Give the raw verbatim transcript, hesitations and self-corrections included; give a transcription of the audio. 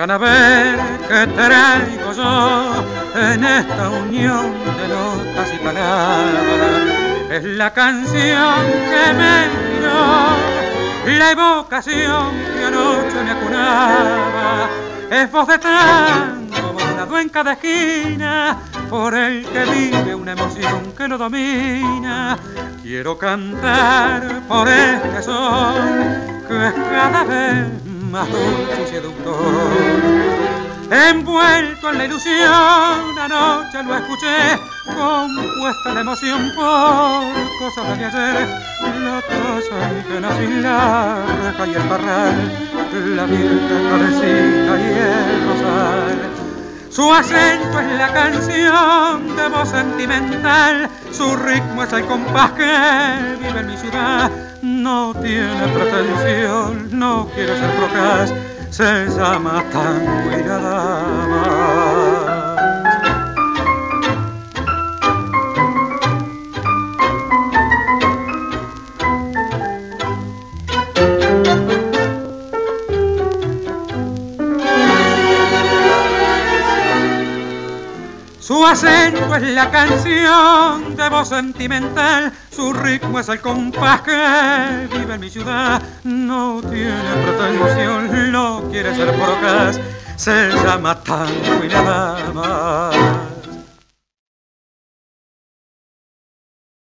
Vengan a ver que traigo yo en esta unión de notas y palabras. Es la canción que me dio, la evocación que anoche me acunaba. Es voz de tango, bailado en cada esquina, por el que vive una emoción que lo domina. Quiero cantar por este sol, que es cada vez más dulce y seductor. Envuelto en la ilusión, anoche lo escuché, compuesta la emoción por cosas de ayer. La taza indígena sin la reja y el parral, la virgen florecita y el rosal. Su acento es la canción de voz sentimental, su ritmo es el compás que vive en mi ciudad. No tiene pretensión, no quiere ser procaz, se llama tango y nada más. Su acento es la canción de voz sentimental, su ritmo es el compás que vive en mi ciudad. No tiene pretensión, no quiere ser procaz, se llama tango y nada más.